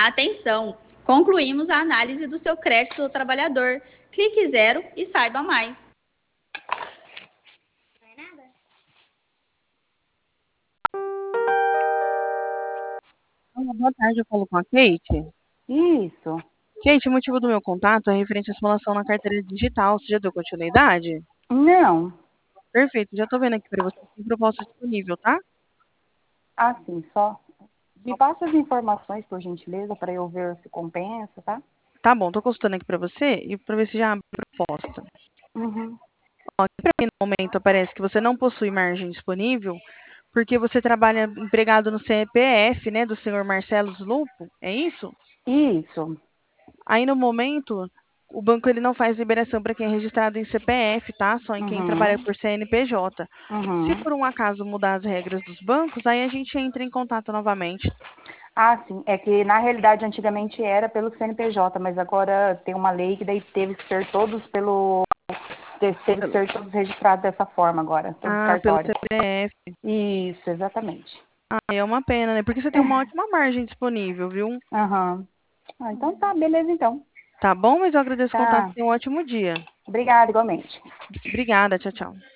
Atenção! Concluímos a análise do seu crédito do trabalhador. Clique 0 e saiba mais. Olá, boa tarde, eu falo com a Kate. Isso. Kate, o motivo do meu contato é referente à simulação na carteira digital. Você já deu continuidade? Não. Perfeito, já estou vendo aqui para você tem proposta disponível, tá? Assim, só. Me passa as informações, por gentileza, para eu ver se compensa, tá? Tá bom, estou consultando aqui para você e para ver se já abre a proposta. Uhum. Ó, aqui para mim no momento aparece que você não possui margem disponível porque você trabalha empregado no CPF, né, do senhor Marcelo Lupo, é isso? Isso. Aí no momento, o banco ele não faz liberação para quem é registrado em CPF, tá? Só em quem trabalha Uhum. por CNPJ. Se Uhum. por um acaso mudar as regras dos bancos, aí a gente entra em contato novamente. Ah, sim. É que, na realidade, antigamente era pelo CNPJ, mas agora tem uma lei que daí teve que ser todos pelo... Teve que ser todos registrados dessa forma agora, todos os Pelo cartórios. CPF. Isso, exatamente. É uma pena, né? Porque você tem uma ótima margem disponível, viu? Aham. Ah, então tá, beleza então. Tá bom? Mas eu agradeço o contato. Tá. Tenha um ótimo dia. Obrigada, igualmente. Obrigada, tchau, tchau.